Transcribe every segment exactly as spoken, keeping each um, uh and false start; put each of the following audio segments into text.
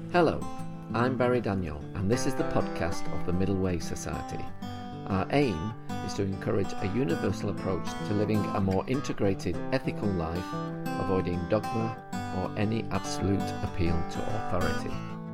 Hello, I'm Barry Daniel, and this is the podcast of the Middle Way Society. Our aim is to encourage a universal approach to living a more integrated, ethical life, avoiding dogma or any absolute appeal to authority.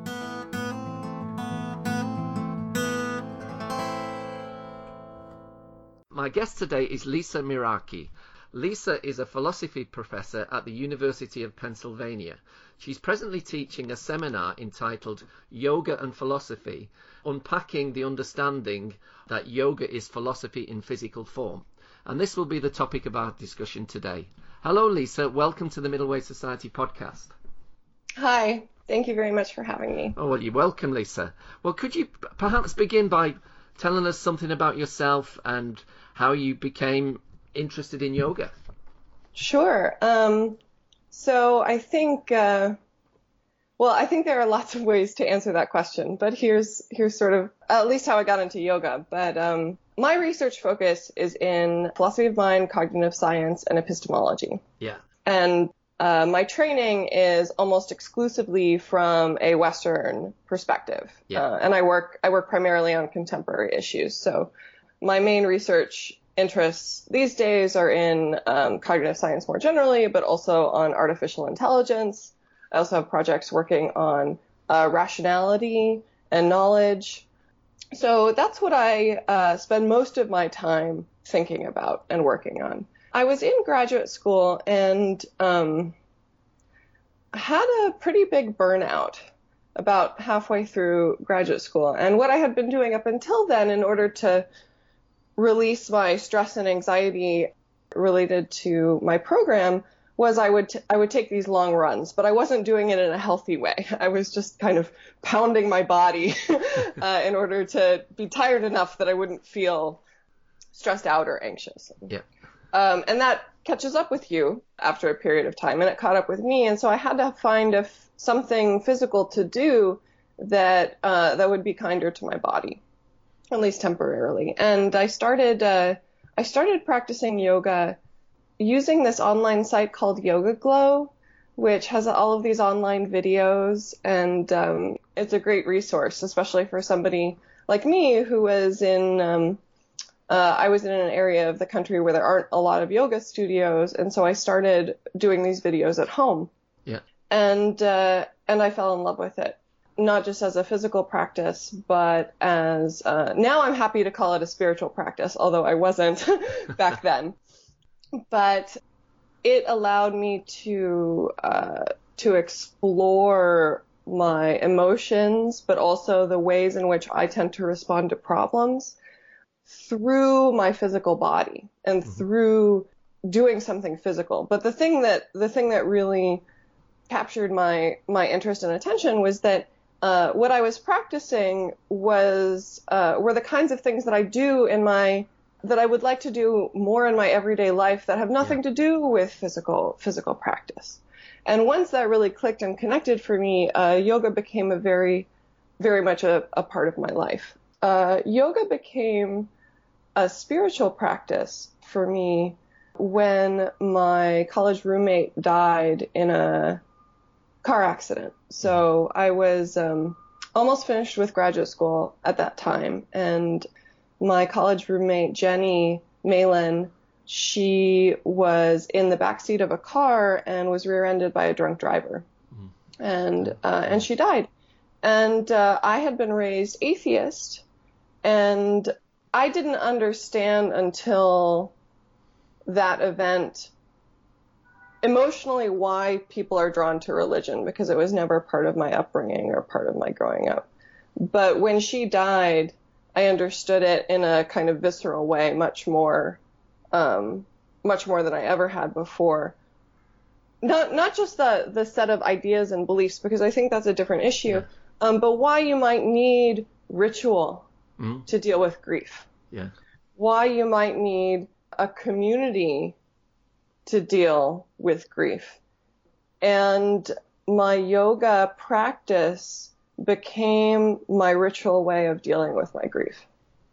My guest today is Lisa Meraki. Lisa is a philosophy professor at the University of Pennsylvania. She's presently teaching a seminar entitled Yoga and Philosophy, unpacking the understanding that yoga is philosophy in physical form. And this will be the topic of our discussion today. Hello, Lisa. Welcome to the Middle Way Society podcast. Hi. Thank you very much for having me. Oh, well, you're welcome, Lisa. Well, could you p- perhaps begin by telling us something about yourself and how you became interested in yoga? Sure. Um, so I think, uh, well, I think there are lots of ways to answer that question, but here's, here's sort of at least how I got into yoga. But, um, my research focus is in philosophy of mind, cognitive science, and epistemology. Yeah. And, uh, my training is almost exclusively from a Western perspective. Yeah. Uh, and I work, I work primarily on contemporary issues. So my main research interests these days are in um, cognitive science more generally, but also on artificial intelligence. I also have projects working on uh, rationality and knowledge. So that's what I uh, spend most of my time thinking about and working on. I was in graduate school and um, had a pretty big burnout about halfway through graduate school. And what I had been doing up until then in order to release my stress and anxiety related to my program was I would t- I would take these long runs, but I wasn't doing it in a healthy way. I was just kind of pounding my body uh, in order to be tired enough that I wouldn't feel stressed out or anxious. Yeah. Um, and that catches up with you after a period of time, and it caught up with me. And so I had to find a f- something physical to do that uh, that would be kinder to my body, at least temporarily. And I started, uh, I started practicing yoga using this online site called Yoga Glow, which has all of these online videos. And, um, it's a great resource, especially for somebody like me who was in, um, uh, I was in an area of the country where there aren't a lot of yoga studios. And so I started doing these videos at home. Yeah. And, uh, and I fell in love with it. Not just as a physical practice, but as, uh, now I'm happy to call it a spiritual practice, although I wasn't back then. But it allowed me to, uh, to explore my emotions, but also the ways in which I tend to respond to problems through my physical body and mm-hmm. through doing something physical. But the thing that, the thing that really captured my, my interest and attention was that Uh, what I was practicing was uh, were the kinds of things that I do in my that I would like to do more in my everyday life that have nothing yeah. to do with physical physical practice. And once that really clicked and connected for me, uh, yoga became a very, very much a, a part of my life. Uh, yoga became a spiritual practice for me when my college roommate died in a car accident. So I was um, almost finished with graduate school at that time. And my college roommate, Jenny Malin, she was in the backseat of a car and was rear-ended by a drunk driver. Mm. And uh, and she died. And uh, I had been raised atheist. And I didn't understand until that event emotionally why people are drawn to religion, because it was never part of my upbringing or part of my growing up. But when she died, I understood it in a kind of visceral way, much more, um, much more than I ever had before. Not, not just the, the set of ideas and beliefs, because I think that's a different issue, yeah. um, but why you might need ritual mm. to deal with grief. Yeah. Why you might need a community to deal with grief. And my yoga practice became my ritual way of dealing with my grief.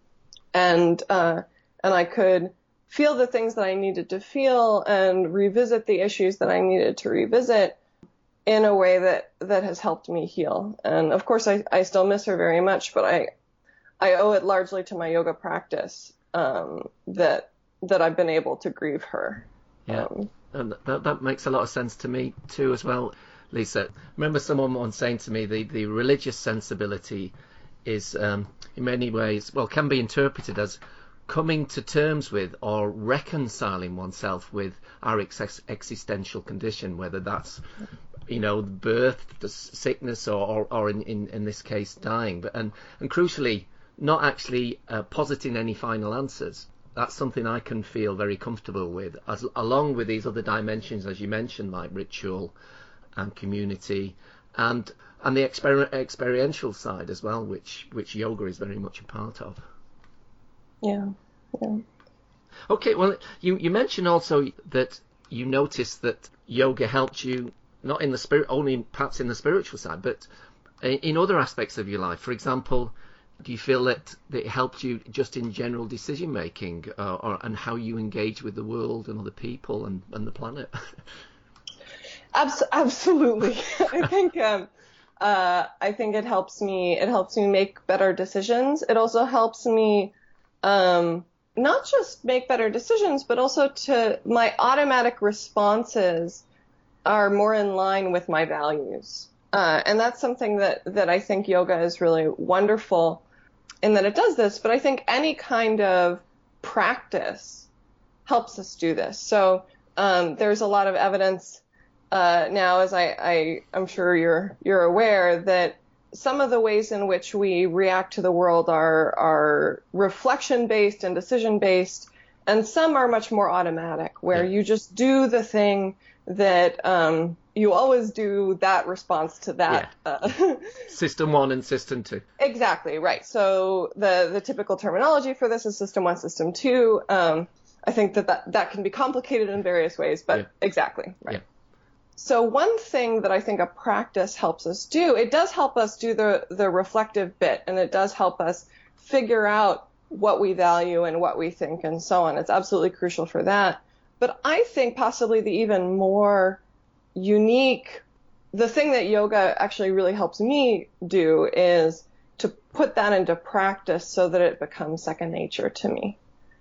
And, uh, and I could feel the things that I needed to feel and revisit the issues that I needed to revisit in a way that, that has helped me heal. And of course, I, I still miss her very much, but I, I owe it largely to my yoga practice, um, that, that I've been able to grieve her. Yeah. Um, and that, that makes a lot of sense to me too as well, Lisa. I remember someone once saying to me the, the religious sensibility is um, in many ways, well, can be interpreted as coming to terms with or reconciling oneself with our ex- existential condition, whether that's, you know, birth, the sickness, or, or, or in, in, in this case, dying. But and, and crucially, not actually uh, positing any final answers. That's something I can feel very comfortable with, as along with these other dimensions, as you mentioned, like ritual and community, and and the exper- experiential side as well, which which yoga is very much a part of. Yeah, yeah. Okay, well, you, you mentioned also that you noticed that yoga helped you, not in the spirit, only in, perhaps in the spiritual side, but in, in other aspects of your life. For example, do you feel that, that it helped you just in general decision making, uh, or and how you engage with the world and other people and, and the planet? Abs- absolutely. I think um, uh, I think it helps me. It helps me make better decisions. It also helps me um, not just make better decisions, but also to my automatic responses are more in line with my values. Uh, and that's something that, that I think yoga is really wonderful in that it does this, but I think any kind of practice helps us do this. So um, there's a lot of evidence uh, now, as I, I, I'm sure you're you're aware, that some of the ways in which we react to the world are are reflection-based and decision-based, and some are much more automatic, where Yeah. you just do the thing that um, you always do that response to that. Yeah. Uh, System one and system two. Exactly, right. So the, the typical terminology for this is system one, system two. Um, I think that, that that can be complicated in various ways, but Yeah. exactly, right. Yeah. So one thing that I think a practice helps us do, it does help us do the, the reflective bit, and it does help us figure out what we value and what we think and so on. It's absolutely crucial for that. But I think possibly the even more unique, the thing that yoga actually really helps me do is to put that into practice so that it becomes second nature to me.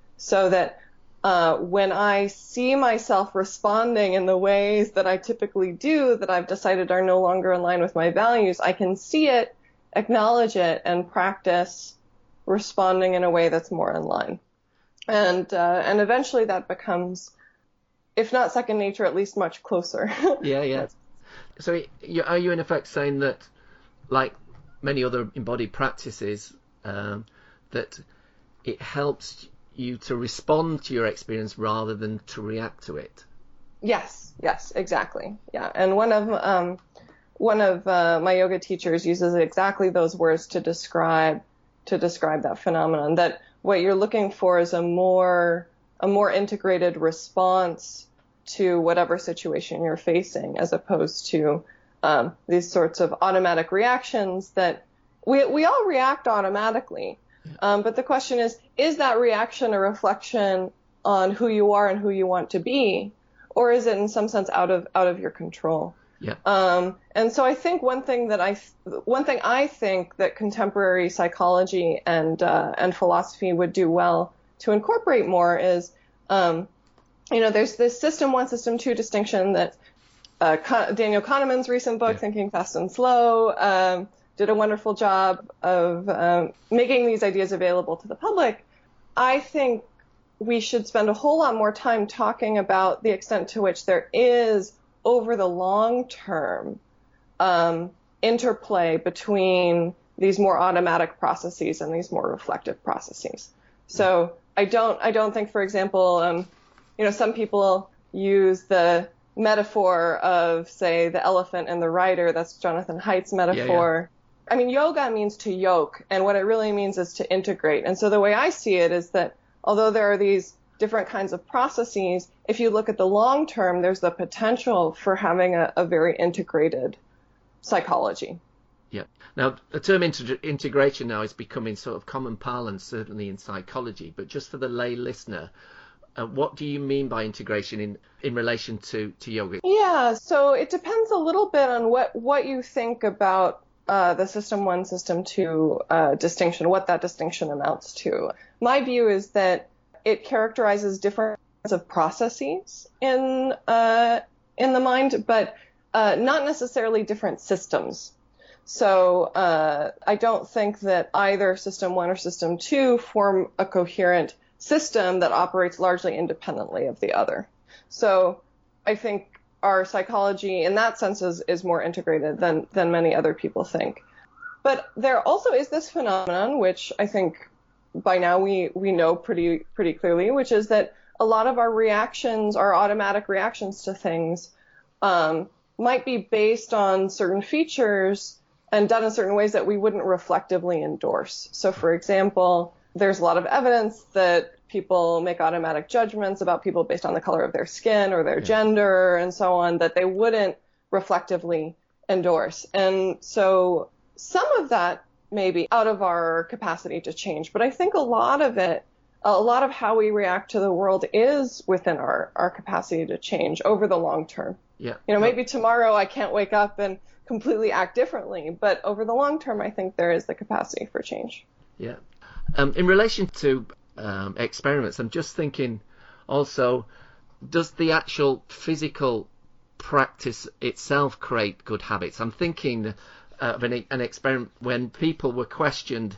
So that uh, when I see myself responding in the ways that I typically do, that I've decided are no longer in line with my values, I can see it, acknowledge it, and practice responding in a way that's more in line. And uh, and eventually that becomes, if not second nature, at least much closer. Yeah, yeah. So you- are you in effect saying that, like many other embodied practices, um, that it helps you to respond to your experience rather than to react to it? Yes, yes, exactly. Yeah, and one of um, one of uh, my yoga teachers uses exactly those words to describe to describe that phenomenon. That what you're looking for is a more a more integrated response to whatever situation you're facing, as opposed to um, these sorts of automatic reactions that we we all react automatically. Um, but the question is, is that reaction a reflection on who you are and who you want to be, or is it in some sense out of out of your control? Yeah. Um, and so I think one thing that I one thing I think that contemporary psychology and uh, and philosophy would do well to incorporate more is, um, you know, there's this system one, system two distinction that uh, Con- Daniel Kahneman's recent book, Yeah. Thinking Fast and Slow, um, did a wonderful job of um, making these ideas available to the public. I think we should spend a whole lot more time talking about the extent to which there is, over the long term, um, interplay between these more automatic processes and these more reflective processes. So I don't, I don't think, for example, um, you know, some people use the metaphor of, say, the elephant and the rider. That's Jonathan Haidt's metaphor. I mean, yoga means to yoke, and what it really means is to integrate. And so the way I see it is that although there are these different kinds of processes, if you look at the long term, there's the potential for having a, a very integrated psychology. Yeah. Now, the term inter- integration now is becoming sort of common parlance, certainly in psychology. But just for the lay listener, Uh, what do you mean by integration in, in relation to, to yoga? Yeah, so it depends a little bit on what, what you think about uh, the system one, system two uh, distinction, what that distinction amounts to. My view is that it characterizes different kinds of processes in uh, in the mind, but uh, not necessarily different systems. So uh, I don't think that either system one or system two form a coherent system that operates largely independently of the other. So I think our psychology in that sense is, is more integrated than, than many other people think. But there also is this phenomenon, which I think by now we, we know pretty, pretty clearly, which is that a lot of our reactions, our automatic reactions to things, um, might be based on certain features and done in certain ways that we wouldn't reflectively endorse. So for example, there's a lot of evidence that people make automatic judgments about people based on the color of their skin or their yeah. gender and so on that they wouldn't reflectively endorse. And so some of that may be out of our capacity to change, but I think a lot of it, a lot of how we react to the world is within our, our capacity to change over the long term. Yeah. You know, maybe tomorrow I can't wake up and completely act differently, but over the long term, I think there is the capacity for change. Yeah. Um, in relation to um, experiments, I'm just thinking also, does the actual physical practice itself create good habits? I'm thinking uh, of an, an experiment when people were questioned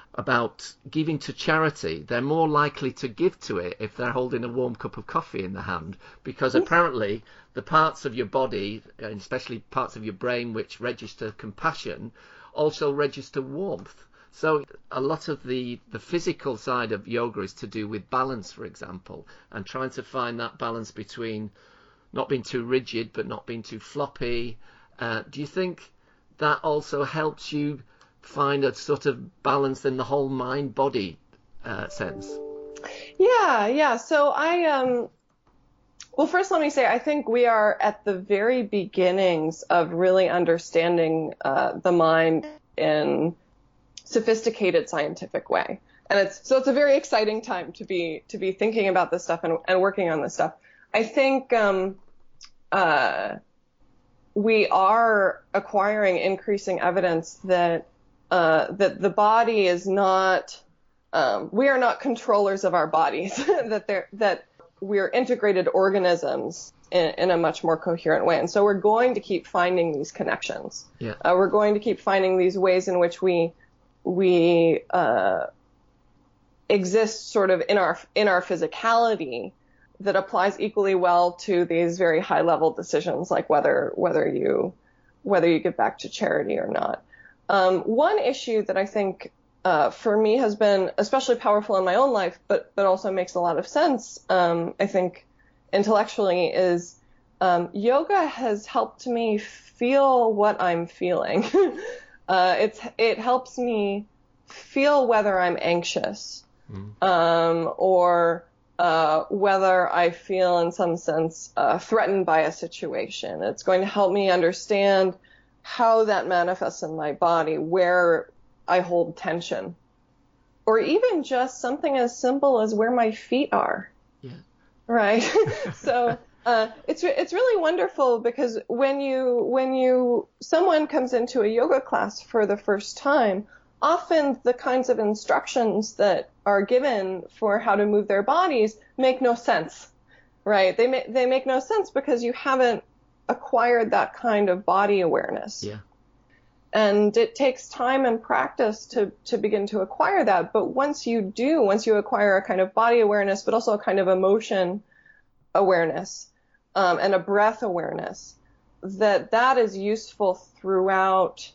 about giving to charity. They're more likely to give to it if they're holding a warm cup of coffee in the hand, because apparently the parts of your body, and especially parts of your brain which register compassion, also register warmth. So a lot of the, the physical side of yoga is to do with balance, for example, and trying to find that balance between not being too rigid but not being too floppy. Uh, do you think that also helps you find a sort of balance in the whole mind-body uh, sense? Yeah, yeah. So I, um, well, first let me say, I think we are at the very beginnings of really understanding uh, the mind in sophisticated scientific way. And it's, so it's a very exciting time to be, to be thinking about this stuff and, and working on this stuff. I think, um, uh, we are acquiring increasing evidence that, uh, that the body is not, um, we are not controllers of our bodies, that they're, that we're integrated organisms in, in a much more coherent way. And so we're going to keep finding these connections. Yeah. Uh, we're going to keep finding these ways in which we, we uh, exist sort of in our in our physicality that applies equally well to these very high level decisions, like whether whether you whether you give back to charity or not. Um, one issue that I think uh, for me has been especially powerful in my own life, but but also makes a lot of sense, um, I think, intellectually, is um, yoga has helped me feel what I'm feeling. Uh, it's, it helps me feel whether I'm anxious, mm. um, or, uh, whether I feel in some sense, uh, threatened by a situation. It's going to help me understand how that manifests in my body, where I hold tension, or even just something as simple as where my feet are. Yeah. Right. So, Uh, it's it's really wonderful because when you when you someone comes into a yoga class for the first time, often the kinds of instructions that are given for how to move their bodies make no sense, right? They make they make no sense because you haven't acquired that kind of body awareness. Yeah. And it takes time and practice to to begin to acquire that. But once you do, once you acquire a kind of body awareness, but also a kind of emotion awareness, Um, and a breath awareness, that that is useful throughout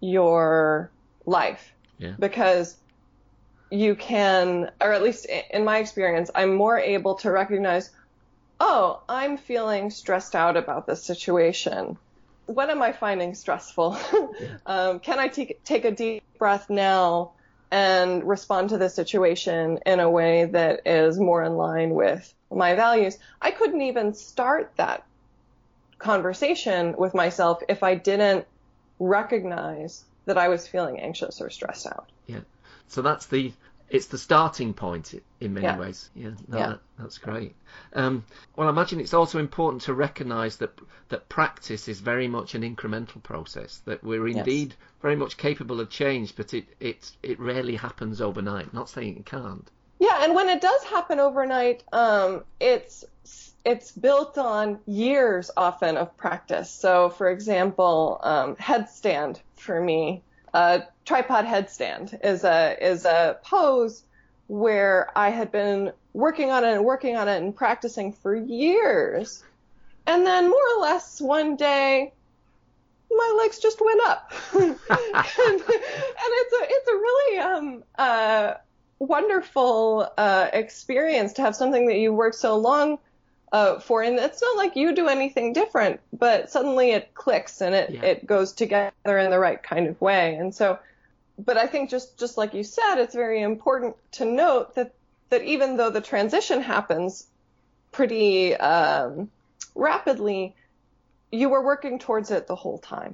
your life. Yeah. Because you can, or at least in my experience, I'm more able to recognize, oh, I'm feeling stressed out about this situation. What am I finding stressful? Yeah. um, can I take take a deep breath now and respond to the situation in a way that is more in line with my values? I couldn't even start that conversation with myself if I didn't recognize that I was feeling anxious or stressed out. Yeah. So that's the it's the starting point in many Yeah. ways. Yeah, no, Yeah. That, that's great. Um, well, I imagine it's also important to recognise that that practice is very much an incremental process. That we're Yes. indeed very much capable of change, but it it it rarely happens overnight. Not saying it can't. Yeah, and when it does happen overnight, um, it's it's built on years often of practice. So, for example, um, headstand for me, uh, tripod headstand is a is a pose where I had been working on it and working on it and practicing for years, and then more or less one day, my legs just went up, and, and it's a it's a really um uh wonderful uh, experience to have something that you worked so long uh, for. And it's not like you do anything different, but suddenly it clicks and it, Yeah. it goes together in the right kind of way. And so, but I think just, just like you said, it's very important to note that, that even though the transition happens pretty um, rapidly, you were working towards it the whole time.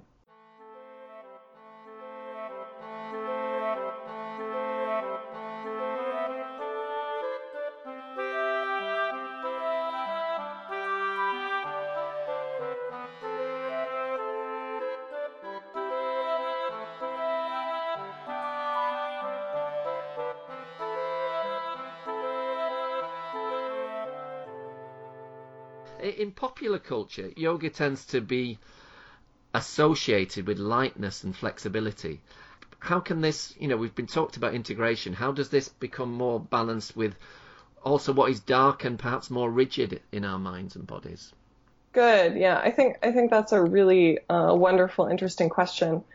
In popular culture, yoga tends to be associated with lightness and flexibility. How can this, you know, we've been talked about integration. How does this become more balanced with also what is dark and perhaps more rigid in our minds and bodies? Good. Yeah, I think I think that's a really uh, wonderful, interesting question.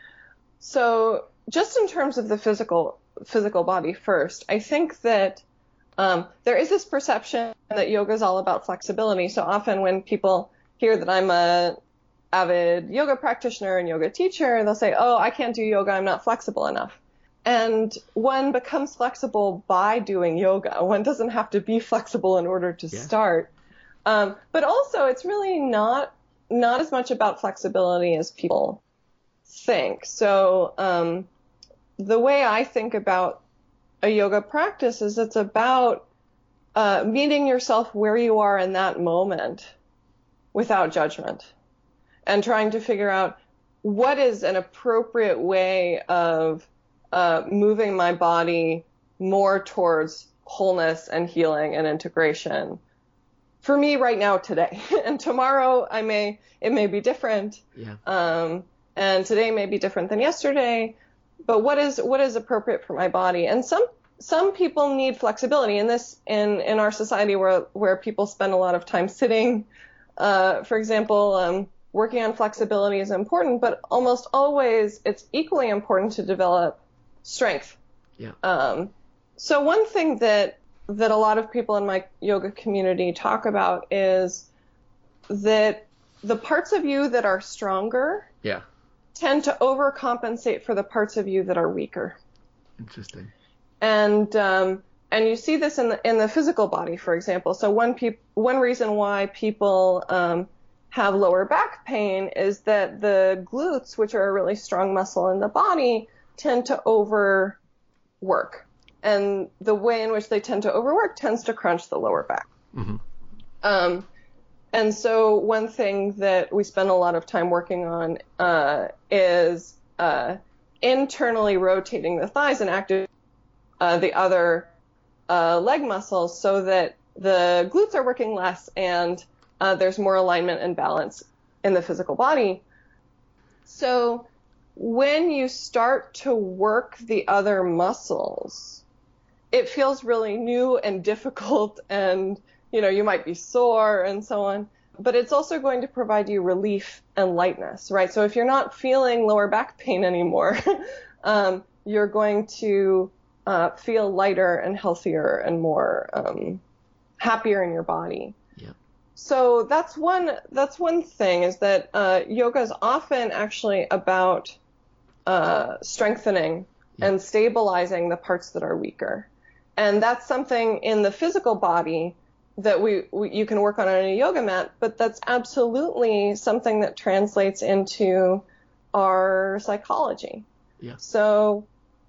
So, just in terms of the physical physical body first, I think that um, there is this perception that yoga is all about flexibility. So often when people hear that I'm a avid yoga practitioner and yoga teacher, they'll say, "Oh, I can't do yoga. I'm not flexible enough." And one becomes flexible by doing yoga. One doesn't have to be flexible in order to Yeah. start. Um, but also, it's really not not as much about flexibility as people think. So um, the way I think about a yoga practice is it's about uh, meeting yourself where you are in that moment without judgment and trying to figure out what is an appropriate way of uh, moving my body more towards wholeness and healing and integration. For me right now today, and tomorrow I may it may be different, Yeah. um, and today may be different than yesterday. But what is what is appropriate for my body? And some some people need flexibility in this in in our society where where people spend a lot of time sitting. Uh, for example, um, working on flexibility is important, but almost always it's equally important to develop strength. Yeah. Um, so one thing that that a lot of people in my yoga community talk about is that the parts of you that are stronger Yeah. tend to overcompensate for the parts of you that are weaker. Interesting. And um, and you see this in the in the physical body, for example. So one peop- one reason why people um, have lower back pain is that the glutes, which are a really strong muscle in the body, tend to overwork. And the way in which they tend to overwork tends to crunch the lower back. Mm-hmm. Um, and so one thing that we spend a lot of time working on uh, is uh, internally rotating the thighs and activating uh, the other uh, leg muscles so that the glutes are working less and uh, there's more alignment and balance in the physical body. So when you start to work the other muscles, it feels really new and difficult, and you know you might be sore and so on, but it's also going to provide you relief and lightness, right? So if you're not feeling lower back pain anymore, um, you're going to uh, feel lighter and healthier and more um, happier in your body. Yeah. So that's one that's one thing, is that uh, yoga is often actually about uh, strengthening Yeah. and stabilizing the parts that are weaker. And that's something in the physical body that we, we you can work on on a yoga mat, but that's absolutely something that translates into our psychology. Yeah. So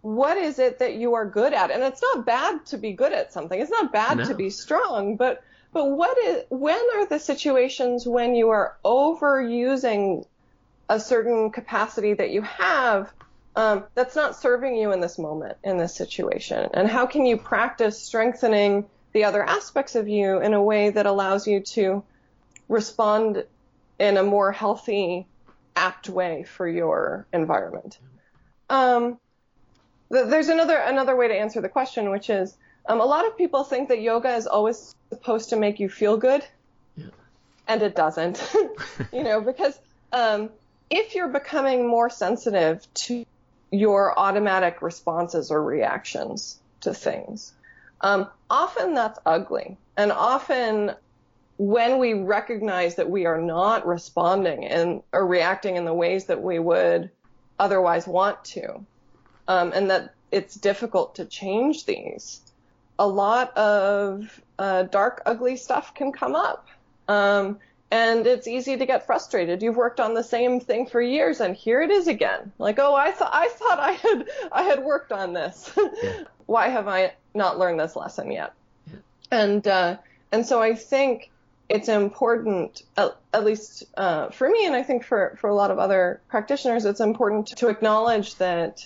what is it that you are good at? And it's not bad to be good at something. It's not bad No. to be strong, but but what is when are the situations when you are overusing a certain capacity that you have um, that's not serving you in this moment, in this situation? And how can you practice strengthening the other aspects of you in a way that allows you to respond in a more healthy, apt way for your environment? Um, th- there's another another way to answer the question, which is um, a lot of people think that yoga is always supposed to make you feel good, Yeah. and it doesn't. You know, because um, if you're becoming more sensitive to your automatic responses or reactions to things, um, often that's ugly, and often when we recognize that we are not responding and or reacting in the ways that we would otherwise want to, um, and that it's difficult to change these, a lot of uh, dark, ugly stuff can come up. Um, and it's easy to get frustrated. You've worked on the same thing for years, and here it is again. Like, oh, I thought I thought I had I had worked on this. Yeah. Why have I not learned this lesson yet? Yeah. And uh, and so I think it's important, at, at least uh, for me, and I think for, for a lot of other practitioners, it's important to acknowledge that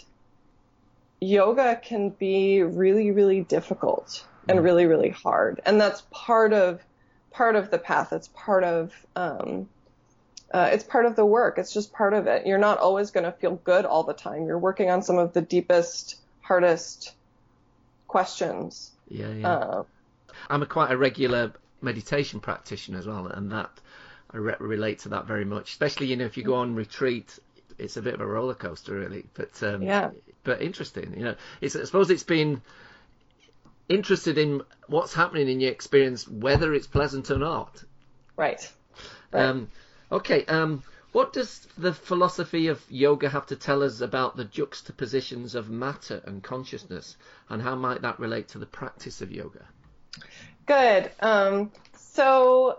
yoga can be really, really difficult and really, really hard. And that's part of part of the path. It's part of um, uh, it's part of the work. It's just part of it. You're not always going to feel good all the time. You're working on some of the deepest, hardest questions. Yeah, yeah. Uh, I'm a quite a regular meditation practitioner as well, and that I re- relate to that very much. Especially, you know, if you go on retreat, it's a bit of a roller coaster, really. But um, yeah, but interesting. You know, it's I suppose it's been interested in what's happening in your experience, whether it's pleasant or not. right. right. Um, okay. Um, what does the philosophy of yoga have to tell us about the juxtapositions of matter and consciousness, and how might that relate to the practice of yoga? Good. Um, so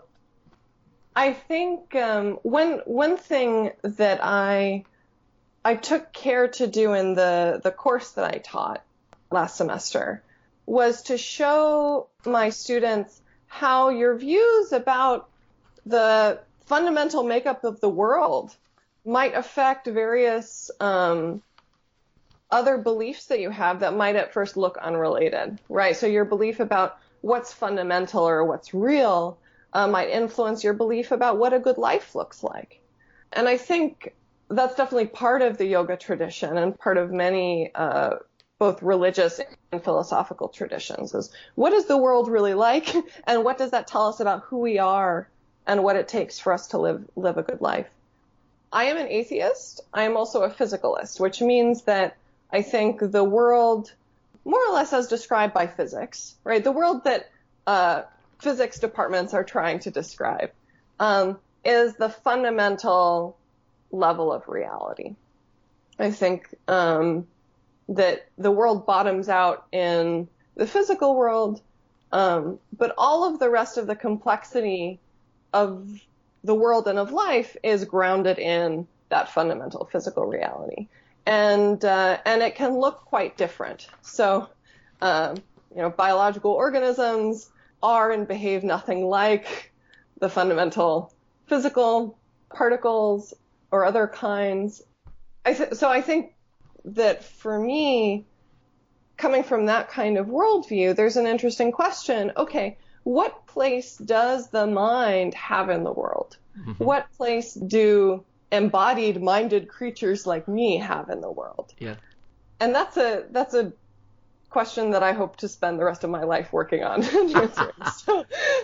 I think um, one one thing that I I took care to do in the, the course that I taught last semester was to show my students how your views about the fundamental makeup of the world might affect various um, other beliefs that you have that might at first look unrelated, right? So your belief about what's fundamental or what's real uh, might influence your belief about what a good life looks like. And I think that's definitely part of the yoga tradition and part of many uh, both religious and philosophical traditions is what is the world really like, and what does that tell us about who we are and what it takes for us to live live a good life. I am an atheist. I am also a physicalist, which means that I think the world, more or less as described by physics, right? The world that uh, physics departments are trying to describe um, is the fundamental level of reality. I think um, that the world bottoms out in the physical world, um, but all of the rest of the complexity of the world and of life is grounded in that fundamental physical reality. And uh, and it can look quite different. So, um, you know, biological organisms are and behave nothing like the fundamental physical particles or other kinds. I th- so I think that for me, coming from that kind of worldview, there's an interesting question. Okay, what place does the mind have in the world? Mm-hmm. What place do embodied minded creatures like me have in the world? Yeah. And that's a that's a question that I hope to spend the rest of my life working on answering. so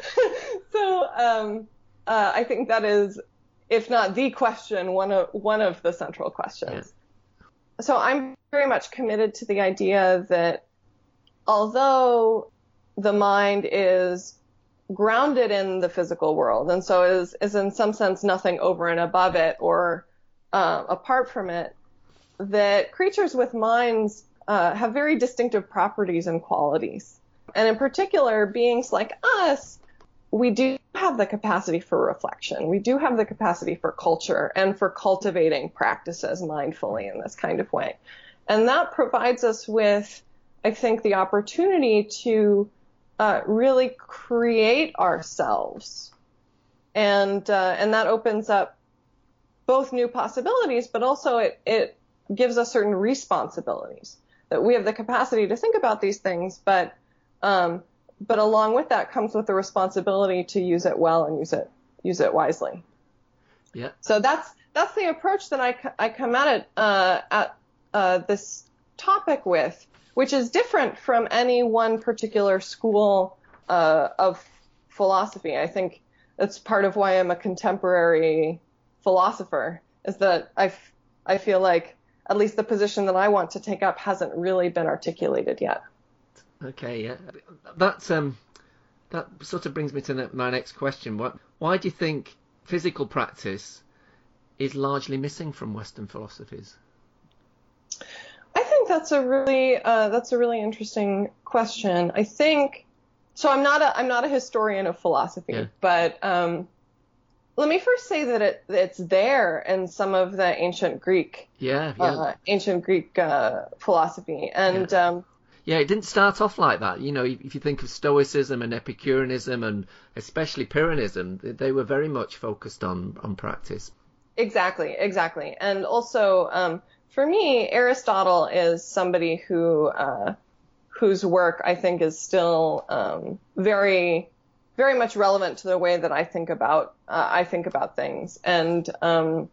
so um, uh, I think that is, if not the question, one of one of the central questions. Yeah. So I'm very much committed to the idea that although the mind is grounded in the physical world, and so is is in some sense nothing over and above it or uh, apart from it, that creatures with minds uh, have very distinctive properties and qualities. And in particular, beings like us, we do have the capacity for reflection. We do have the capacity for culture and for cultivating practices mindfully in this kind of way. And that provides us with, I think, the opportunity to uh, really create ourselves. And uh, and that opens up both new possibilities, but also it, it gives us certain responsibilities, that we have the capacity to think about these things, but um, but along with that comes with the responsibility to use it well and use it use it wisely. Yeah. So that's that's the approach that I, I come at it uh, at uh, this topic with, which is different from any one particular school uh, of philosophy. I think that's part of why I'm a contemporary philosopher, is that I, f- I feel like at least the position that I want to take up hasn't really been articulated yet. Okay, yeah. That, um, that sort of brings me to my next question. What, why do you think physical practice is largely missing from Western philosophies? I think that's a really uh, that's a really interesting question. I think so. I'm not a I'm not a historian of philosophy, yeah. but um, let me first say that it it's there in some of the ancient Greek yeah, yeah. Uh, ancient Greek uh, philosophy, and yeah. Um, yeah, it didn't start off like that. You know, if you think of Stoicism and Epicureanism and especially Pyrrhonism, they were very much focused on on practice. Exactly, exactly, and also. Um, For me, Aristotle is somebody who uh, whose work I think is still um, very, very much relevant to the way that I think about uh, I think about things. And um,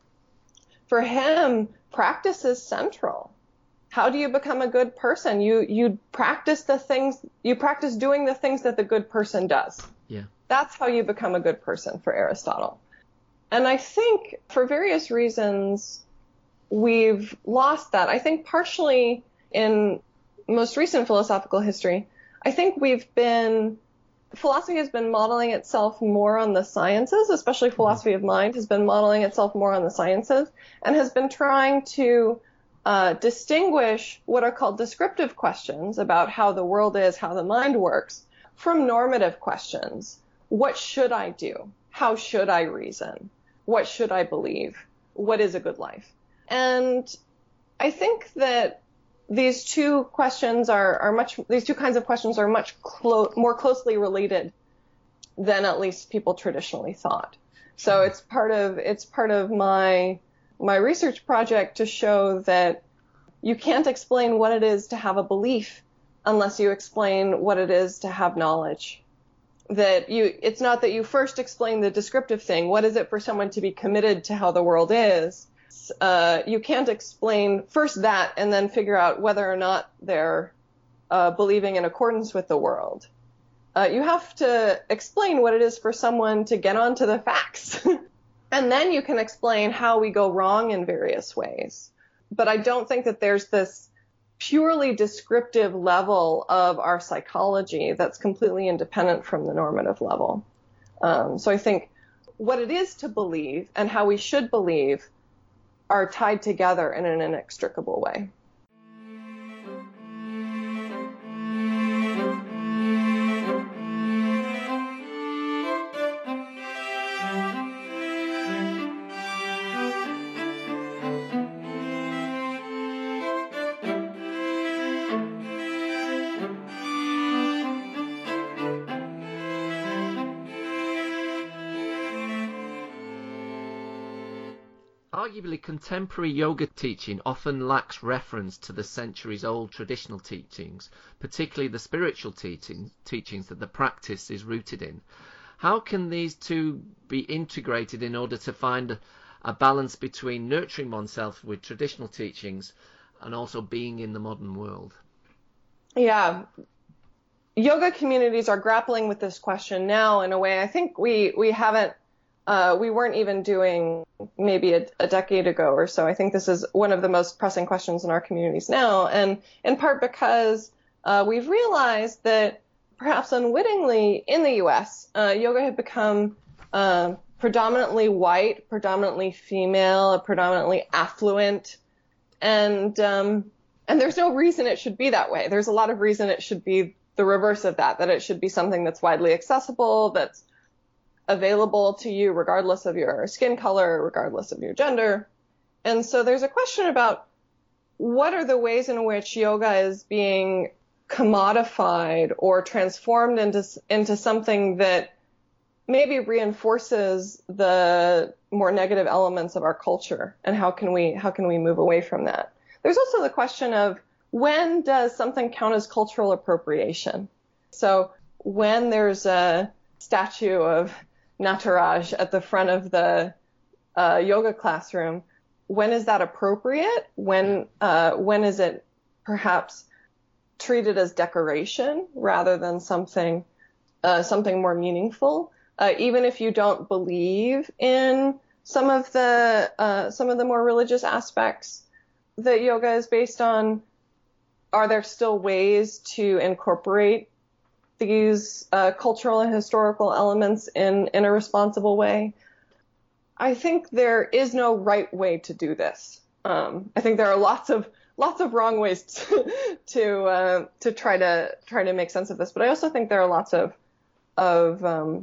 for him, practice is central. How do you become a good person? You you practice the things you practice doing the things that the good person does. Yeah, that's how you become a good person for Aristotle. And I think for various reasons, we've lost that. I think partially in most recent philosophical history, I think we've been, philosophy has been modeling itself more on the sciences, especially philosophy of mind has been modeling itself more on the sciences, and has been trying to uh, distinguish what are called descriptive questions about how the world is, how the mind works, from normative questions. What should I do? How should I reason? What should I believe? What is a good life? And I think that these two questions are, are much, these two kinds of questions are much clo- more closely related than at least people traditionally thought. So it's part of, it's part of my, my research project to show that you can't explain what it is to have a belief unless you explain what it is to have knowledge. That you, it's not that you first explain the descriptive thing. What is it for someone to be committed to how the world is? Uh, you can't explain first that and then figure out whether or not they're uh, believing in accordance with the world. Uh, you have to explain what it is for someone to get onto the facts. And then you can explain how we go wrong in various ways. But I don't think that there's this purely descriptive level of our psychology that's completely independent from the normative level. Um, so I think what it is to believe and how we should believe are tied together in an inextricable way. Arguably, contemporary yoga teaching often lacks reference to the centuries-old traditional teachings, particularly the spiritual teaching, teachings that the practice is rooted in. How can these two be integrated in order to find a, a balance between nurturing oneself with traditional teachings and also being in the modern world? Yeah. Yoga communities are grappling with this question now in a way I think we, we haven't Uh, we weren't even doing maybe a, a decade ago or so. I think this is one of the most pressing questions in our communities now, and in part because uh, we've realized that perhaps unwittingly in the U S, uh, yoga had become uh, predominantly white, predominantly female, predominantly affluent, and um, and there's no reason it should be that way. There's a lot of reason it should be the reverse of that, that it should be something that's widely accessible, that's available to you regardless of your skin color, regardless of your gender. And so there's a question about what are the ways in which yoga is being commodified or transformed into into something that maybe reinforces the more negative elements of our culture, and how can we how can we move away from that? There's also the question of, when does something count as cultural appropriation? So when there's a statue of Nataraj at the front of the uh, yoga classroom, when is that appropriate? When uh, when is it perhaps treated as decoration rather than something uh, something more meaningful? Uh, even if you don't believe in some of the uh, some of the more religious aspects that yoga is based on, are there still ways to incorporate these uh, cultural and historical elements in, in a responsible way? I think there is no right way to do this. Um, I think there are lots of lots of wrong ways to to, uh, to try to try to make sense of this, but I also think there are lots of of um,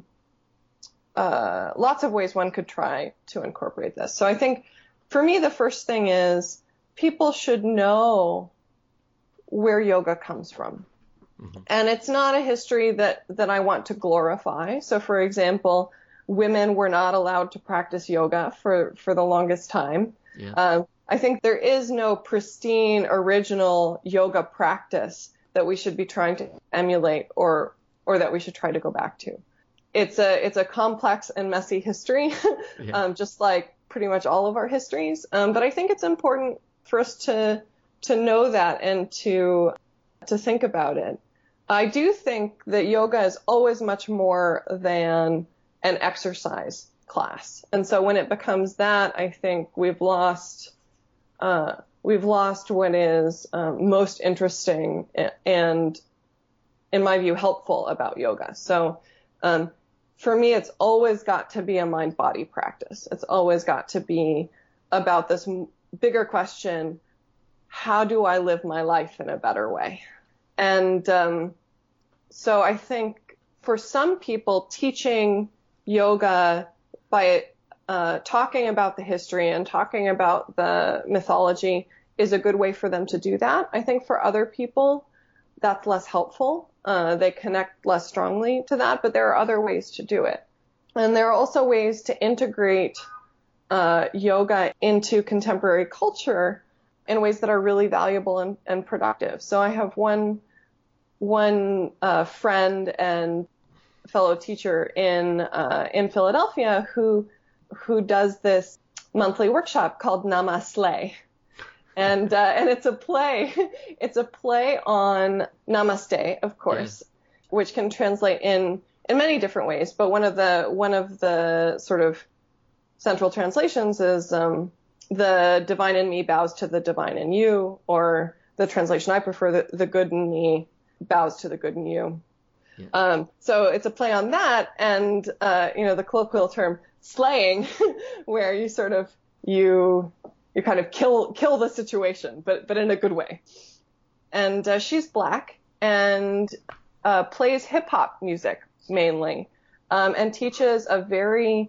uh, lots of ways one could try to incorporate this. So I think for me, the first thing is people should know where yoga comes from. Mm-hmm. And it's not a history that, that I want to glorify. So, for example, women were not allowed to practice yoga for, for the longest time. Yeah. Um, I think there is no pristine, original yoga practice that we should be trying to emulate or or that we should try to go back to. It's a it's a complex and messy history, yeah. um, just like pretty much all of our histories. Um, but I think it's important for us to to know that and to to think about it. I do think that yoga is always much more than an exercise class. And so when it becomes that, I think we've lost uh, we've lost what is um, most interesting and, in my view, helpful about yoga. So um, for me, it's always got to be a mind-body practice. It's always got to be about this bigger question: how do I live my life in a better way? And um, so I think for some people, teaching yoga by uh, talking about the history and talking about the mythology is a good way for them to do that. I think for other people, that's less helpful. Uh, they connect less strongly to that, but there are other ways to do it. And there are also ways to integrate uh, yoga into contemporary culture in ways that are really valuable and, and productive. So I have one one uh, friend and fellow teacher in uh, in Philadelphia who who does this monthly workshop called Namaste, and uh, and it's a play it's a play on Namaste, of course, yeah. which can translate in in many different ways. But one of the one of the sort of central translations is um, the divine in me bows to the divine in you, or the translation I prefer, the, the good in me bows to the good in you. Yeah. Um, so it's a play on that, and uh, you know, the colloquial term slaying, where you sort of you you kind of kill kill the situation, but but in a good way. And uh, she's black and uh, plays hip hop music mainly, um, and teaches a very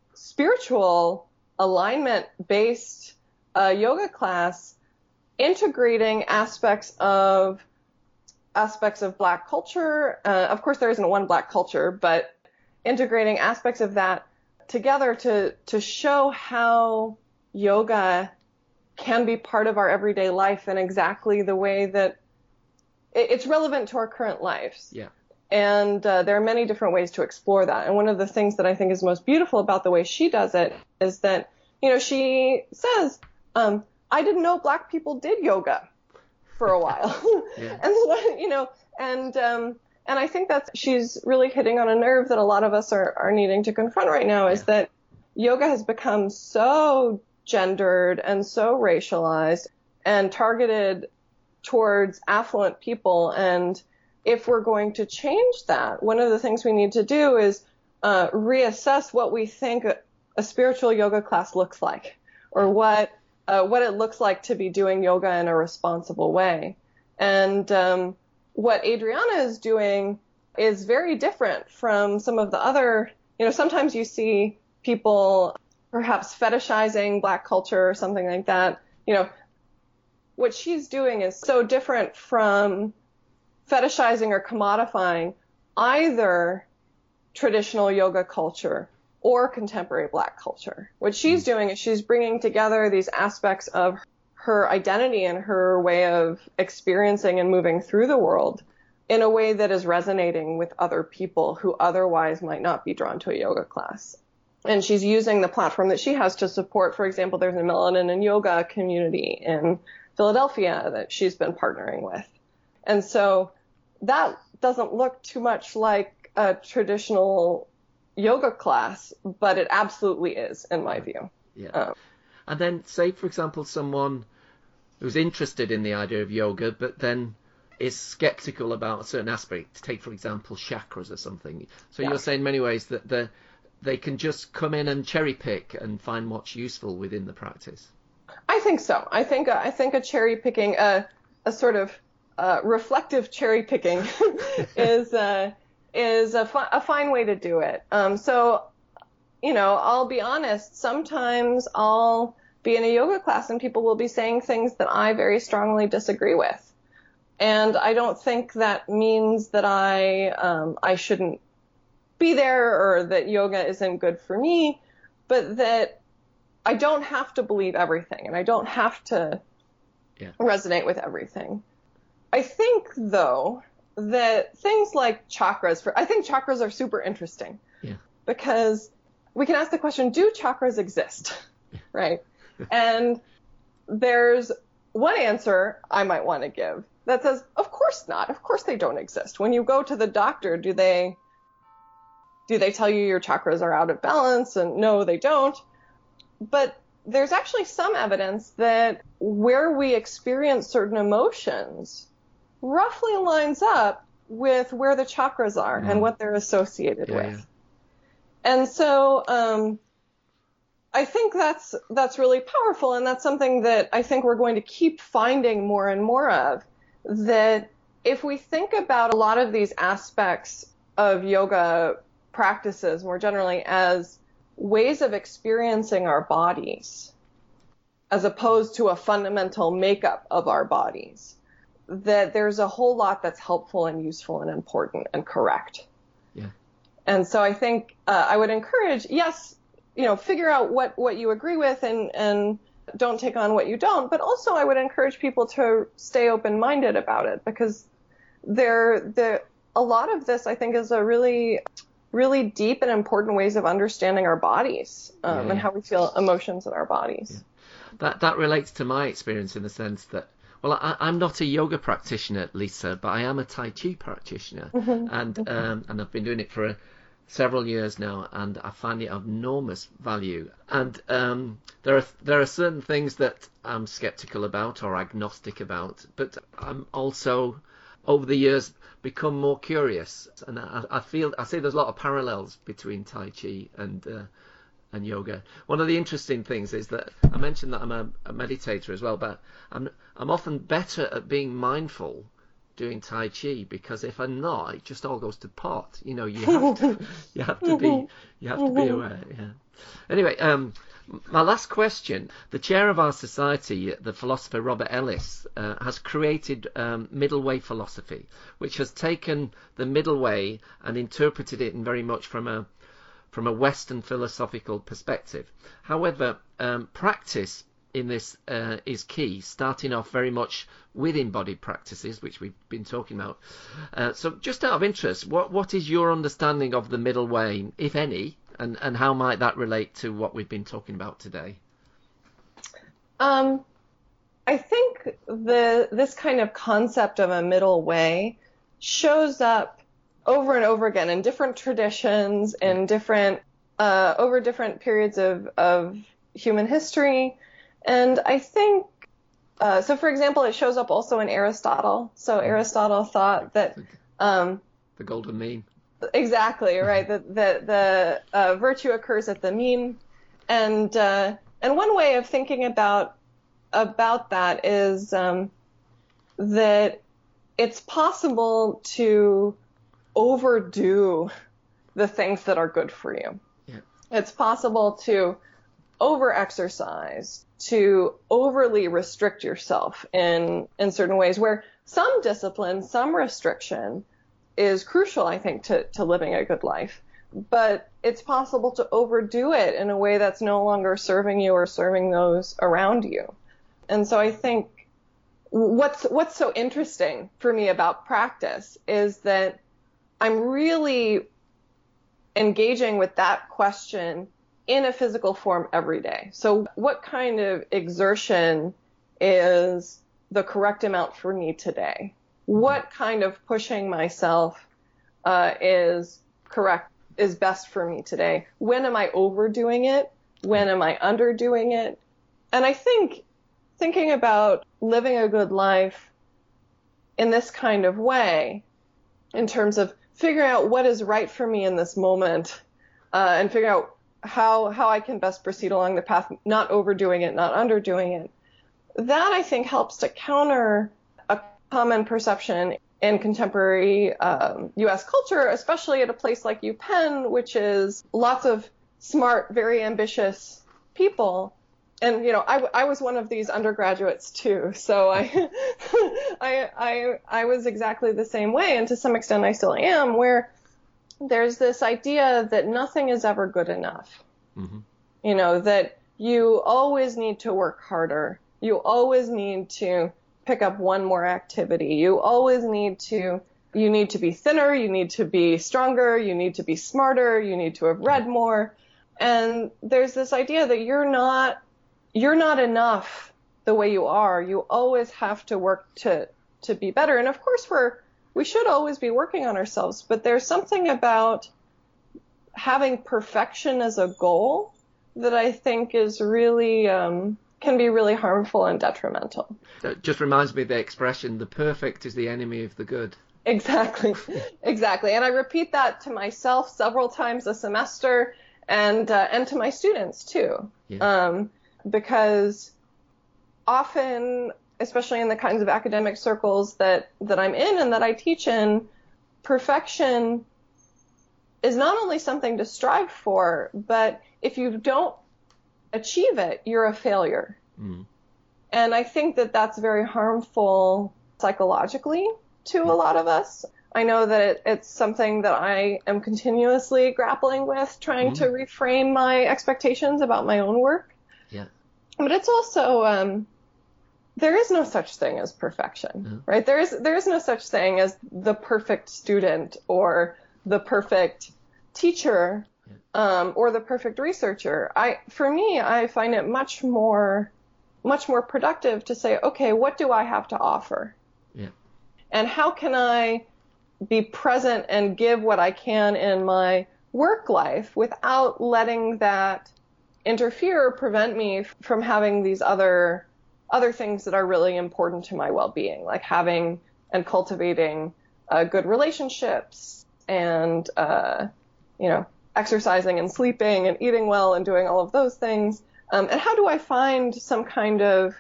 spiritual alignment based uh, yoga class, integrating aspects of aspects of black culture. Uh, of course, there isn't one black culture, but integrating aspects of that together to to show how yoga can be part of our everyday life in exactly the way that it, it's relevant to our current lives. Yeah. And uh, there are many different ways to explore that. And one of the things that I think is most beautiful about the way she does it is that, you know, she says, um, I didn't know black people did yoga for a while. Yeah. And, you know, and, um, and I think that she's really hitting on a nerve that a lot of us are, are needing to confront right now, is yeah. that yoga has become so gendered and so racialized and targeted towards affluent people. And if we're going to change that, one of the things we need to do is uh, reassess what we think a, a spiritual yoga class looks like, or what uh, what it looks like to be doing yoga in a responsible way. And um, what Adriana is doing is very different from some of the other, you know, sometimes you see people perhaps fetishizing black culture or something like that. You know, what she's doing is so different from fetishizing or commodifying either traditional yoga culture or contemporary Black culture. What she's doing is she's bringing together these aspects of her identity and her way of experiencing and moving through the world in a way that is resonating with other people who otherwise might not be drawn to a yoga class. And she's using the platform that she has to support. For example, there's a Melanin and Yoga community in Philadelphia that she's been partnering with. And so that doesn't look too much like a traditional yoga class, but it absolutely is, in my view. Yeah. Um, and then, say, for example, someone who's interested in the idea of yoga, but then is skeptical about a certain aspect. Take, for example, chakras or something. So yeah. You're saying in many ways that the, they can just come in and cherry pick and find what's useful within the practice. I think so. I think uh, I think a cherry picking, uh, a sort of uh, reflective cherry picking, is uh, is a, fi- a fine way to do it. Um, so, you know, I'll be honest. Sometimes I'll be in a yoga class and people will be saying things that I very strongly disagree with. And I don't think that means that I um, I shouldn't be there or that yoga isn't good for me, but that I don't have to believe everything and I don't have to yeah. resonate with everything. I think, though, that things like chakras, for I think chakras are super interesting yeah. because we can ask the question, do chakras exist, right? And there's one answer I might want to give that says, of course not. Of course they don't exist. When you go to the doctor, do they do they tell you your chakras are out of balance? And no, they don't. But there's actually some evidence that where we experience certain emotions roughly lines up with where the chakras are mm. and what they're associated yeah, with. Yeah. And so um, I think that's that's really powerful, and that's something that I think we're going to keep finding more and more of, that if we think about a lot of these aspects of yoga practices more generally as ways of experiencing our bodies, as opposed to a fundamental makeup of our bodies, that there's a whole lot that's helpful and useful and important and correct. Yeah. And so I think uh, I would encourage, yes, you know, figure out what, what you agree with and, and don't take on what you don't. But also I would encourage people to stay open-minded about it, because there, there, a lot of this, I think, is a really, really deep and important ways of understanding our bodies um, yeah, yeah. and how we feel emotions in our bodies. Yeah. That that relates to my experience in the sense that, well, I, I'm not a yoga practitioner, Lisa, but I am a Tai Chi practitioner, Mm-hmm. and um, and I've been doing it for a, several years now, and I find it of enormous value. And um, there are there are certain things that I'm skeptical about or agnostic about, but I'm also, over the years, become more curious, and I, I feel I see there's a lot of parallels between Tai Chi and uh, and yoga. One of the interesting things is that I mentioned that I'm a, a meditator as well, but I'm I'm often better at being mindful doing Tai Chi, because if I'm not, it just all goes to pot. You know, you have to you have to be you have to be aware. Yeah. Anyway, um, my last question: the chair of our society, the philosopher Robert Ellis, uh, has created um, middle way philosophy, which has taken the middle way and interpreted it in very much from a from a Western philosophical perspective. However, um, practice in this uh, is key, starting off very much with embodied practices, which we've been talking about. Uh, so just out of interest, what what is your understanding of the middle way, if any, and, and how might that relate to what we've been talking about today? Um, I think the this kind of concept of a middle way shows up over and over again in different traditions, in different uh, over different periods of, of human history. And I think, uh, so for example, it shows up also in Aristotle. So Aristotle thought that... Um, the golden mean. Exactly, right. that the, the uh, virtue occurs at the mean. And uh, and one way of thinking about, about that is um, that it's possible to overdo the things that are good for you. Yeah. It's possible to over-exercise, to overly restrict yourself in, in certain ways, where some discipline, some restriction is crucial, I think, to, to living a good life. But it's possible to overdo it in a way that's no longer serving you or serving those around you. And so I think what's what's so interesting for me about practice is that I'm really engaging with that question in a physical form every day. So what kind of exertion is the correct amount for me today? What kind of pushing myself uh, is correct, is best for me today? When am I overdoing it? When am I underdoing it? And I think thinking about living a good life in this kind of way, in terms of figuring out what is right for me in this moment, uh, and figuring out how how I can best proceed along the path, not overdoing it, not underdoing it, that I think helps to counter a common perception in contemporary um, U S culture, especially at a place like UPenn, which is lots of smart, very ambitious people. And, you know, I, I was one of these undergraduates too. So I, I, I, I was exactly the same way. And to some extent I still am, where there's this idea that nothing is ever good enough. Mm-hmm. You know, that you always need to work harder. You always need to pick up one more activity. You always need to, you need to be thinner. You need to be stronger. You need to be smarter. You need to have read more. And there's this idea that you're not, you're not enough the way you are. You always have to work to, to be better. And of course we're, we should always be working on ourselves, but there's something about having perfection as a goal that I think is really, um, can be really harmful and detrimental. That just reminds me of the expression, the perfect is the enemy of the good. Exactly. Exactly. And I repeat that to myself several times a semester, and, uh, and to my students too. Yeah. Um, because often, especially in the kinds of academic circles that, that I'm in and that I teach in, perfection is not only something to strive for, but if you don't achieve it, you're a failure. Mm. And I think that that's very harmful psychologically to a lot of us. I know that it, it's something that I am continuously grappling with, trying mm. to reframe my expectations about my own work. Yeah. But it's also, um, there is no such thing as perfection, mm. right? There is, there is no such thing as the perfect student or the perfect teacher, um, or the perfect researcher. I, for me, I find it much more, much more productive to say, okay, what do I have to offer? Yeah. And how can I be present and give what I can in my work life without letting that interfere or prevent me from having these other, other things that are really important to my well-being, like having and cultivating uh, good relationships and, uh, you know, exercising and sleeping and eating well and doing all of those things. Um, and how do I find some kind of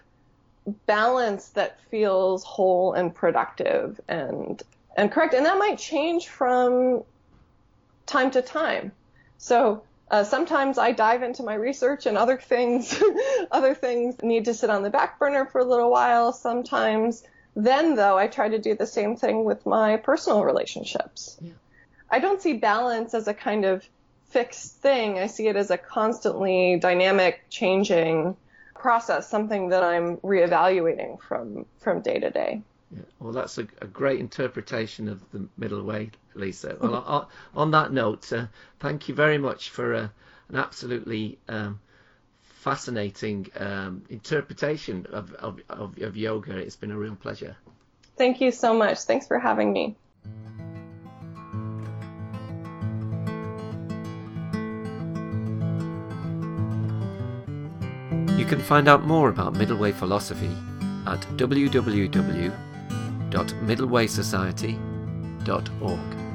balance that feels whole and productive and, and correct? And that might change from time to time. So, uh, sometimes I dive into my research and other things, other things need to sit on the back burner for a little while. Sometimes then though, I try to do the same thing with my personal relationships. Yeah. I don't see balance as a kind of fixed thing. I see it as a constantly dynamic, changing process, something that I'm reevaluating from, from day to day. Yeah. Well, that's a, a great interpretation of the middle way, Lisa. Well, on, on that note, uh, thank you very much for uh, an absolutely um, fascinating um, interpretation of, of, of, of yoga. It's been a real pleasure. Thank you so much. Thanks for having me. You can find out more about Middle Way philosophy at w w w dot middle way society dot org.